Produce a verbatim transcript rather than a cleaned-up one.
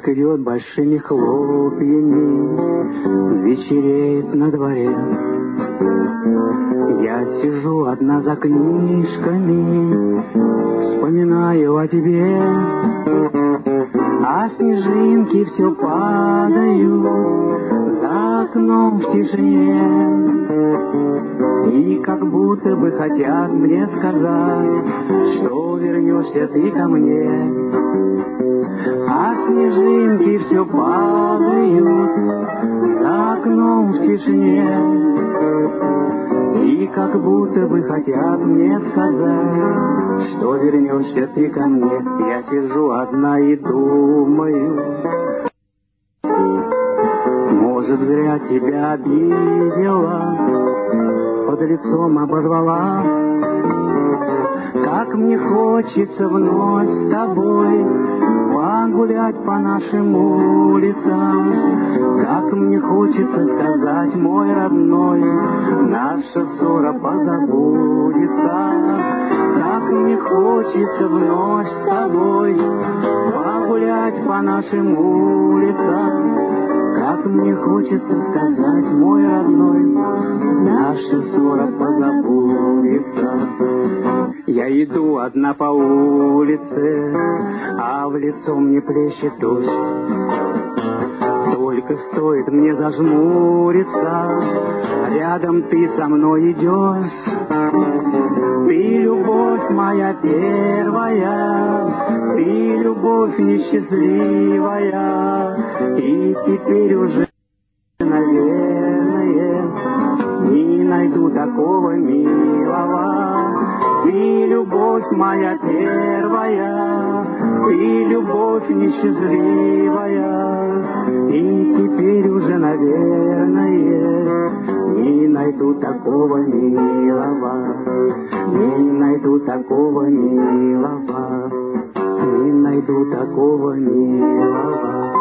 снег идет большими хлопьями, вечереет на дворе. Я сижу одна за книжками, вспоминаю о тебе. А снежинки все падают за окном в тишине, и как будто бы хотят мне сказать, что вернешься ты ко мне. А снежинки все падают за окном в тишине, и как будто бы хотят мне сказать, что вернешься ты ко мне. Я сижу одна и думаю, может, зря тебя обидела, под лицом оборвала. Как мне хочется вновь с тобой погулять по нашим улицам. Как мне хочется сказать, мой родной, наша ссора позабудется. Как мне хочется вновь с тобой погулять по нашим улицам. Как мне хочется сказать, мой родной, наша ссора позабудется. Я иду одна по улице, а в лицо мне плещет дождь. Только стоит мне зажмуриться, рядом ты со мной идешь. Ты любовь моя первая, ты любовь несчастливая, и теперь уже, наверное, не найду такого милого. Ты любовь моя первая, ты любовь несчастливая, и теперь уже, наверное, не найду такого милого, не найду такого милого, не найду такого милого.